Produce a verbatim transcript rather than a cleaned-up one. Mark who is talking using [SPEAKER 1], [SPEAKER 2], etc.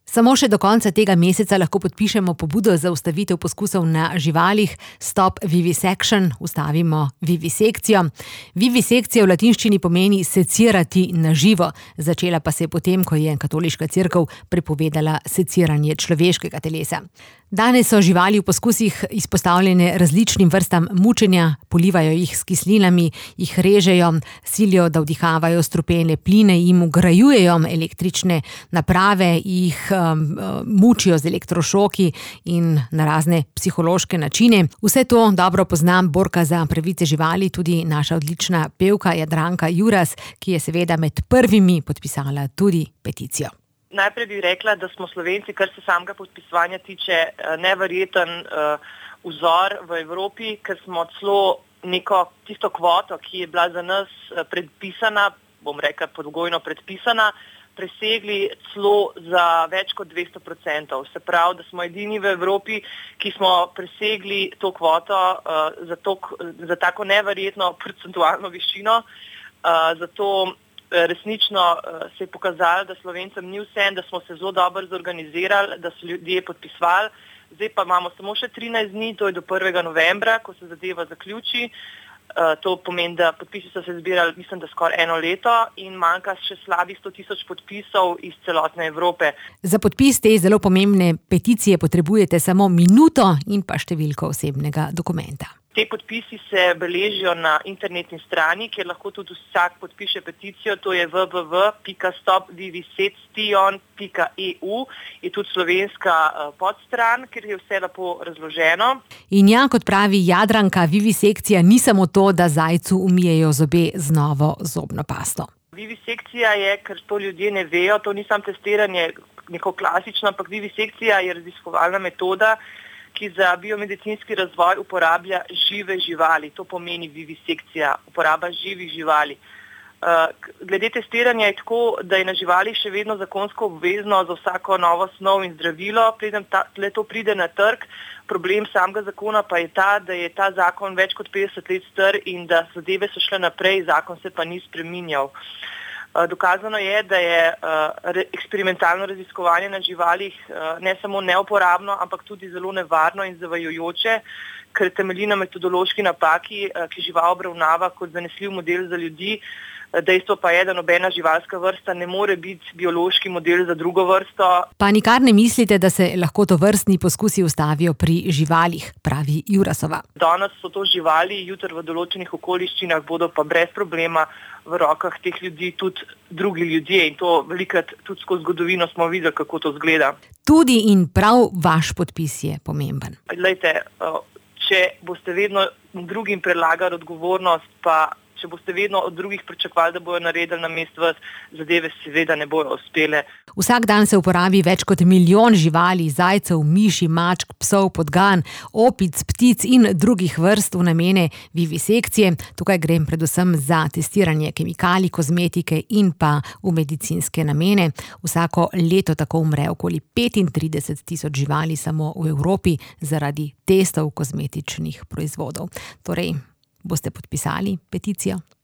[SPEAKER 1] Samo še do konca tega meseca lahko podpišemo pobudo za ustavitev poskusov na živalih Stop Vivisection, ustavimo vivisekcijo. Vivisekcija v latinščini pomeni secirati na živo. Začela pa se je potem, ko je katoliška cerkev prepovedala seciranje človeškega telesa. Danes so živali v poskusih izpostavljene različnim vrstam mučenja, polivajo jih s kislinami, jih režejo, silijo, da vdihavajo strupene pline, jim vgrajujejo električne naprave, jih um, mučijo z elektrošoki in na razne psihološke načine. Vse to dobro poznam borka za pravice živali, tudi naša odlična pevka Jadranka Juras, ki je seveda med prvimi podpisala tudi peticijo.
[SPEAKER 2] Najprej bi rekla, da smo Slovenci, kar se samega podpisovanja tiče, neverjeten uh, vzor v Evropi, ker smo celo neko tisto kvoto, ki je bila za nas predpisana, bom rekla podgojno predpisana, presegli celo za več kot dvesto procentov. Se pravi, da smo edini v Evropi, ki smo presegli to kvoto uh, za, to, za tako neverjetno procentualno višino, uh, zato resnično se je pokazalo, da Slovencem ni vse, da smo se zelo dobro zorganizirali, da so ljudje podpisvali. Zdaj pa imamo samo še trinajst dni, to je do prvega novembra, ko se zadeva zaključi. To pomeni, da podpisi so se zbirali, mislim, da skoraj eno leto in manjka še slabih sto tisoč podpisov iz celotne Evrope.
[SPEAKER 1] Za podpis te zelo pomembne peticije potrebujete samo minuto in pa številko osebnega dokumenta.
[SPEAKER 2] Te podpisi se beležijo na internetni strani, kjer lahko tudi vsak podpiše peticijo, to je w w w pika stop vivisection pika e u, je tudi slovenska podstran, kjer je vse lepo razloženo.
[SPEAKER 1] In ja, kot pravi Jadranka, vivisekcija ni samo to, da zajcu umijejo zobe z novo zobno pasto.
[SPEAKER 2] Vivisekcija je, ker to ljudje ne vejo, to ni samo testiranje neko klasično, ampak vivisekcija je raziskovalna metoda, ki za biomedicinski razvoj uporablja žive živali. To pomeni vivisekcija, uporaba živih živali. Glede testiranja je tako, da je na živalih še vedno zakonsko obvezno za vsako novo snov in zdravilo, preden tle to pride na trg. Problem samega zakona pa je ta, da je ta zakon več kot petdeset let star in da zadeve so šle naprej, zakon se pa ni spreminjal. Dokazano je, da je uh, eksperimentalno raziskovanje na živalih uh, ne samo neuporabno, ampak tudi zelo nevarno in zavajajoče, ker temelji na metodološki napaki, uh, ki žival obravnava kot zanesljiv model za ljudi. Dejstvo pa je, da nobena živalska vrsta ne more biti biološki model za drugo vrsto.
[SPEAKER 1] Pa nikar ne mislite, da se lahko tovrstni poskusi ustavijo pri živalih, pravi Jurasova.
[SPEAKER 2] Danes so to živali, jutri v določenih okoliščinah bodo pa brez problema v rokah teh ljudi tudi drugi ljudje in to velikrat tudi skozi zgodovino smo videli, kako to zgleda.
[SPEAKER 1] Tudi in prav vaš podpis je pomemben.
[SPEAKER 2] Glejte, če boste vedno drugim prelagali odgovornost, pa če boste vedno od drugih pričakovali, da bojo naredili namesto vas, zadeve seveda ne bojo uspele.
[SPEAKER 1] Vsak dan se uporabi več kot milijon živali, zajcev, miši, mačk, psov, podgan, opic, ptic in drugih vrst v namene vivisekcije. Tukaj gre predvsem za testiranje kemikalij, kozmetike in pa v medicinske namene. Vsako leto tako umre okoli petintrideset tisoč živali samo v Evropi zaradi testov kozmetičnih proizvodov. Torej, boste podpisali peticijo?